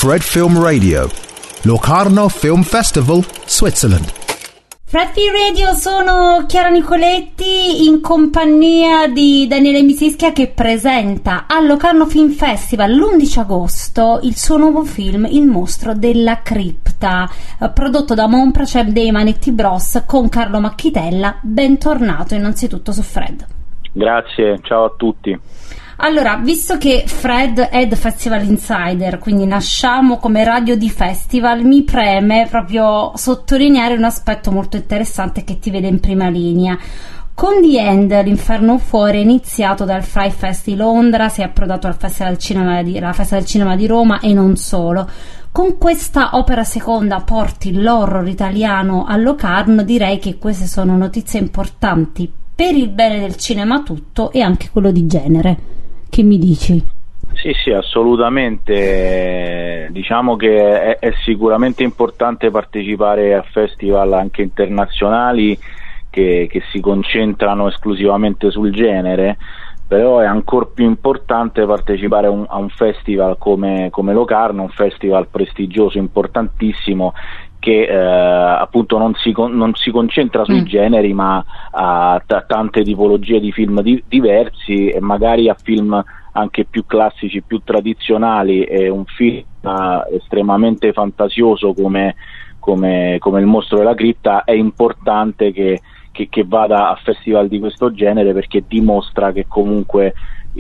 Fred Film Radio, Locarno Film Festival, Switzerland. Fred Film Radio, sono Chiara Nicoletti in compagnia di Daniele Misischia, che presenta al Locarno Film Festival l'11 agosto il suo nuovo film Il mostro della cripta, prodotto da Monpracem dei Manetti Bros con Carlo Macchitella. Bentornato innanzitutto su Fred. Grazie, ciao a tutti. Allora, visto che Fred è The Festival Insider, quindi nasciamo come radio di festival, mi preme proprio sottolineare un aspetto molto interessante che ti vede in prima linea. Con The End, L'Inferno Fuori, è iniziato dal Fry Fest di Londra, si è approdato al Festival alla Festa del Cinema di Roma e non solo. Con questa opera seconda porti l'horror italiano a Locarno. Direi che queste sono notizie importanti per il bene del cinema tutto e anche quello di genere. Che mi dici? Sì, assolutamente. Diciamo che è sicuramente importante partecipare a festival anche internazionali che si concentrano esclusivamente sul genere, però è ancora più importante partecipare a un festival come Locarno, un festival prestigioso, importantissimo, che appunto non si concentra sui generi, ma a tante tipologie di film diversi, e magari a film anche più classici, più tradizionali. È un film estremamente fantasioso come Il mostro della cripta. È importante che vada a festival di questo genere, perché dimostra che comunque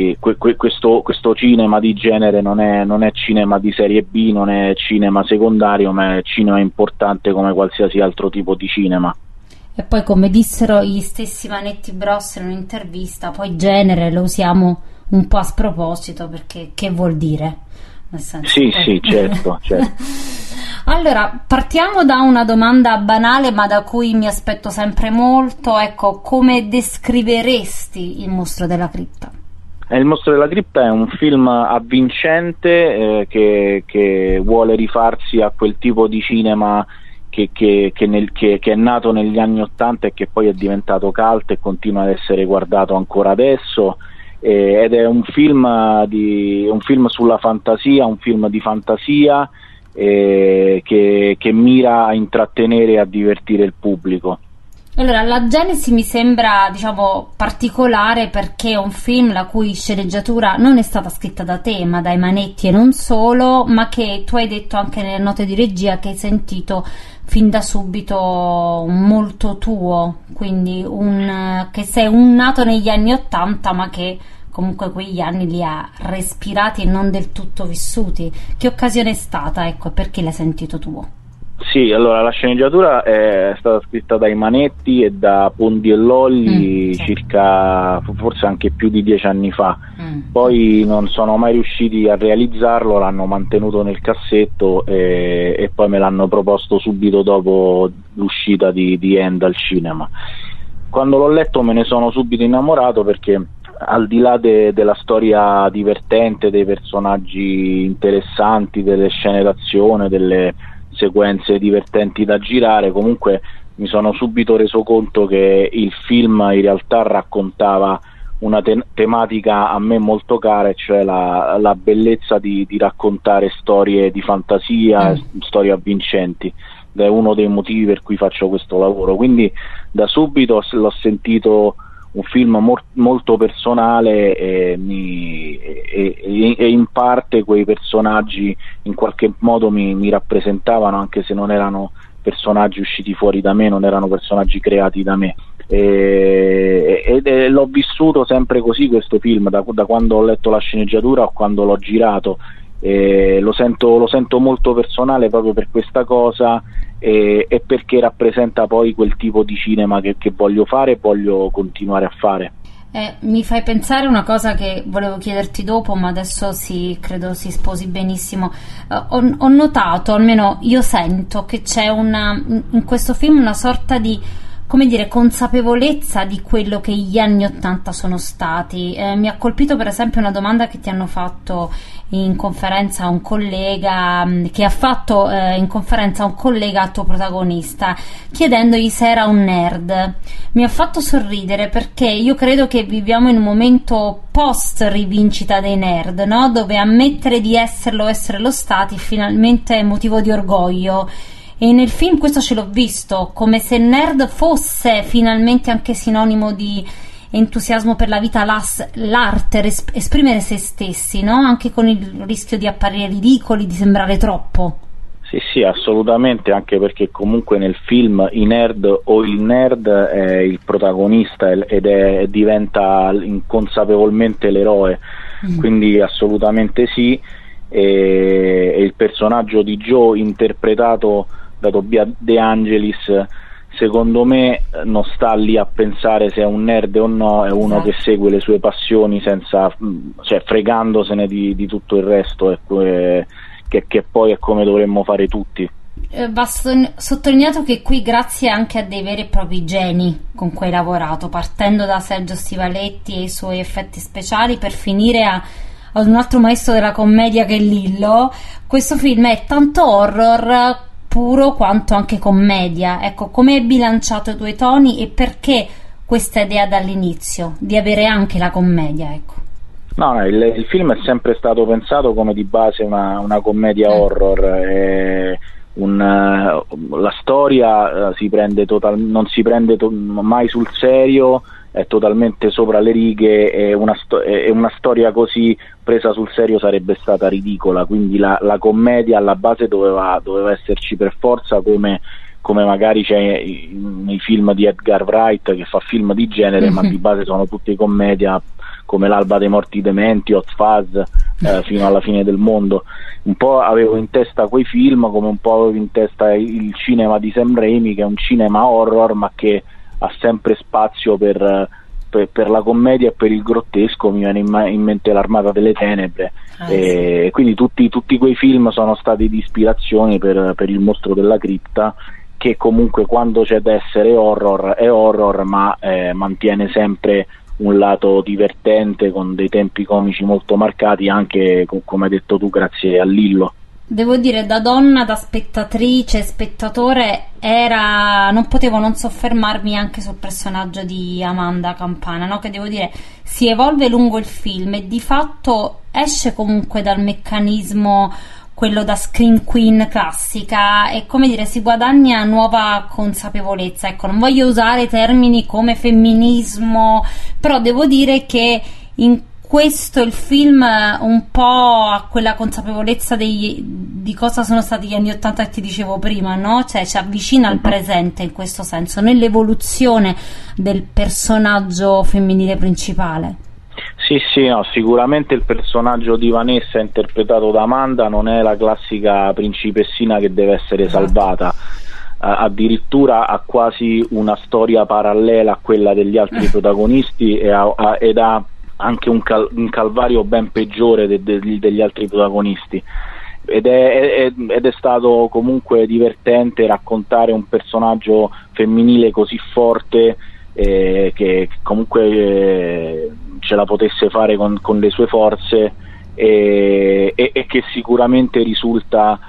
questo cinema di genere non è cinema di serie B, non è cinema secondario, ma è cinema importante come qualsiasi altro tipo di cinema. E poi, come dissero gli stessi Manetti Bros in un'intervista, poi genere lo usiamo un po' a sproposito, perché che vuol dire? Nel senso, sì, certo. Allora, partiamo da una domanda banale, ma da cui mi aspetto sempre molto. Ecco, come descriveresti Il mostro della cripta? Il mostro della cripta è un film avvincente, che vuole rifarsi a quel tipo di cinema che è nato negli anni '80 e che poi è diventato cult e continua ad essere guardato ancora adesso, ed è un film sulla fantasia, un film di fantasia che mira a intrattenere e a divertire il pubblico. Allora, la genesi mi sembra, particolare, perché è un film la cui sceneggiatura non è stata scritta da te, ma dai Manetti e non solo, ma che tu hai detto anche nelle note di regia che hai sentito fin da subito molto tuo, quindi che sei un nato negli anni '80, ma che comunque quegli anni li ha respirati e non del tutto vissuti. Che occasione è stata, ecco, perché l'hai sentito tuo? Sì, allora la sceneggiatura è stata scritta dai Manetti e da Pondi e Lolli circa, forse anche più di 10 anni fa. Poi non sono mai riusciti a realizzarlo, l'hanno mantenuto nel cassetto e poi me l'hanno proposto subito dopo l'uscita di End al cinema. Quando l'ho letto me ne sono subito innamorato, perché al di là della storia divertente, dei personaggi interessanti, delle scene d'azione, delle sequenze divertenti da girare, comunque mi sono subito reso conto che il film in realtà raccontava una tematica a me molto cara, cioè la bellezza di raccontare storie di fantasia, storie avvincenti, ed è uno dei motivi per cui faccio questo lavoro. Quindi da subito l'ho sentito un film molto personale, e in parte quei personaggi in qualche modo mi rappresentavano, anche se non erano personaggi usciti fuori da me, non erano personaggi creati da me, l'ho vissuto sempre così questo film, da quando ho letto la sceneggiatura o quando l'ho girato. Lo sento molto personale proprio per questa cosa, e perché rappresenta poi quel tipo di cinema che voglio fare e voglio continuare a fare. Mi fai pensare una cosa che volevo chiederti dopo, ma adesso credo si sposi benissimo. Ho notato, almeno io sento, che c'è in questo film una sorta di come dire, consapevolezza di quello che gli anni '80 sono stati. Mi ha colpito per esempio una domanda che ti hanno fatto in conferenza a un collega, che ha fatto in conferenza a un collega, al tuo protagonista, chiedendogli se era un nerd. Mi ha fatto sorridere, perché io credo che viviamo in un momento post rivincita dei nerd, no? Dove ammettere di esserlo o essere lo stati finalmente è motivo di orgoglio. E nel film questo ce l'ho visto, come se nerd fosse finalmente anche sinonimo di entusiasmo per la vita, l'arte, esprimere se stessi, no? Anche con il rischio di apparire ridicoli, di sembrare troppo. Sì, assolutamente, anche perché comunque nel film i nerd o il nerd è il protagonista ed diventa inconsapevolmente l'eroe, quindi assolutamente sì. E il personaggio di Joe, interpretato da Tobias De Angelis, secondo me non sta lì a pensare se è un nerd o no, è uno che segue le sue passioni senza, cioè fregandosene di tutto il resto, che poi è come dovremmo fare tutti. Va sottolineato che qui, grazie anche a dei veri e propri geni con cui hai lavorato, partendo da Sergio Stivaletti e i suoi effetti speciali, per finire ad un altro maestro della commedia che è Lillo, questo film è tanto horror puro quanto anche commedia. Ecco, come hai bilanciato i tuoi toni e perché questa idea dall'inizio di avere anche la commedia, ecco? No, il film è sempre stato pensato come di base una commedia horror. La storia non si prende mai sul serio, è totalmente sopra le righe, e una storia così presa sul serio sarebbe stata ridicola, quindi la commedia alla base doveva esserci per forza, come magari c'è nei film di Edgar Wright, che fa film di genere ma di base sono tutti commedia, come L'alba dei morti dementi, Hot Fuzz, fino alla fine del mondo. Un po' avevo in testa quei film, come un po' avevo in testa il cinema di Sam Raimi, che è un cinema horror ma che ha sempre spazio per la commedia e per il grottesco. Mi viene in mente L'Armata delle Tenebre, e quindi tutti quei film sono stati di ispirazione per Il Mostro della Cripta, che comunque quando c'è da essere horror è horror, ma mantiene sempre un lato divertente, con dei tempi comici molto marcati, anche come hai detto tu, grazie a Lillo. Devo dire, da donna, da spettatrice, spettatore, non potevo non soffermarmi anche sul personaggio di Amanda Campana, no? Che devo dire si evolve lungo il film e di fatto esce comunque dal meccanismo quello da scream queen classica, e come dire si guadagna nuova consapevolezza. Ecco, non voglio usare termini come femminismo, però devo dire che in questo il film un po' ha quella consapevolezza di cosa sono stati gli anni '80 che ti dicevo prima, no? Cioè ci avvicina al presente in questo senso, nell'evoluzione del personaggio femminile principale. Sì, no, sicuramente il personaggio di Vanessa, interpretato da Amanda, non è la classica principessina che deve essere salvata. Addirittura ha quasi una storia parallela a quella degli altri protagonisti, ed ha anche un calvario ben peggiore degli altri protagonisti, ed è stato comunque divertente raccontare un personaggio femminile così forte, che comunque ce la potesse fare con le sue forze, e che sicuramente risulta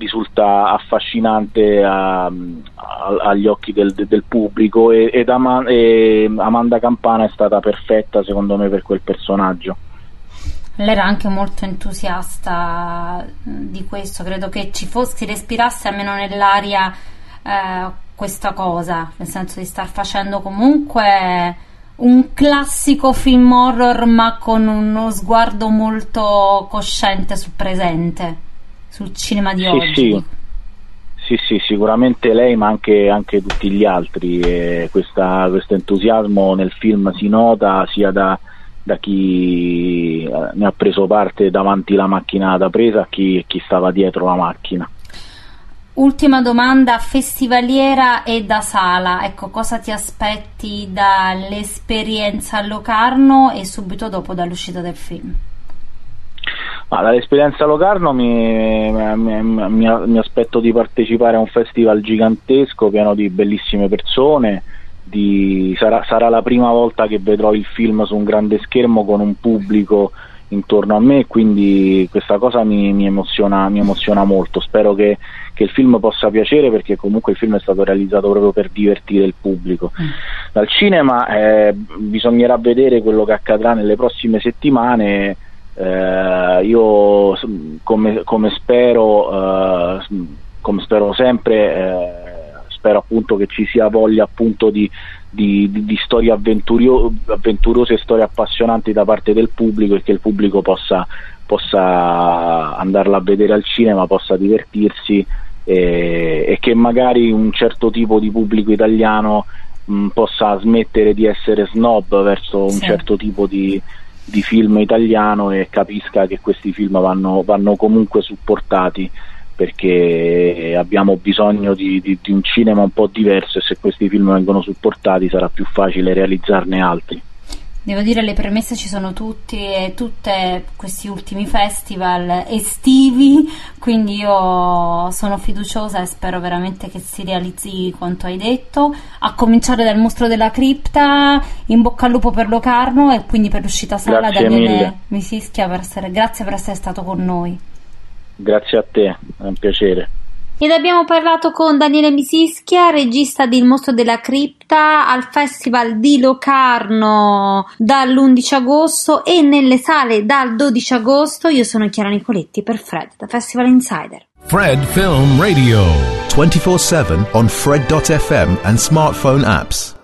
affascinante agli occhi del pubblico, e Amanda Campana è stata perfetta secondo me per quel personaggio. Lei era anche molto entusiasta di questo, credo che si respirasse almeno nell'aria questa cosa, nel senso di star facendo comunque un classico film horror ma con uno sguardo molto cosciente sul presente, sul cinema di oggi. Sì, sicuramente lei, ma anche tutti gli altri, questo entusiasmo nel film si nota sia da chi ne ha preso parte davanti la macchina da presa, a chi stava dietro la macchina. Ultima domanda festivaliera e da sala, ecco, cosa ti aspetti dall'esperienza a Locarno e subito dopo dall'uscita del film? Dall'esperienza a Locarno mi aspetto di partecipare a un festival gigantesco, pieno di bellissime persone, sarà la prima volta che vedrò il film su un grande schermo con un pubblico intorno a me, quindi questa cosa mi emoziona molto. Spero che il film possa piacere, perché comunque il film è stato realizzato proprio per divertire il pubblico. Dal cinema bisognerà vedere quello che accadrà nelle prossime settimane. Io come spero sempre, spero appunto che ci sia voglia appunto di storie avventurose e storie appassionanti da parte del pubblico, e che il pubblico possa andarla a vedere al cinema, possa divertirsi, e che magari un certo tipo di pubblico italiano possa smettere di essere snob verso un certo tipo di film italiano, e capisca che questi film vanno comunque supportati, perché abbiamo bisogno di un cinema un po' diverso, e se questi film vengono supportati sarà più facile realizzarne altri. Devo dire, le premesse ci sono tutte questi ultimi festival estivi, quindi io sono fiduciosa e spero veramente che si realizzi quanto hai detto, a cominciare dal Mostro della Cripta. In bocca al lupo per Locarno e quindi per l'uscita sala. Grazie Daniele mille. Misischia, grazie per essere stato con noi. Grazie a te, è un piacere. Ed abbiamo parlato con Daniele Misischia, regista di Il Mostro della Cripta, al Festival di Locarno dall'11 agosto e nelle sale dal 12 agosto. Io sono Chiara Nicoletti per Fred, da Festival Insider. Fred Film Radio 24/7 on Fred.fm and smartphone apps.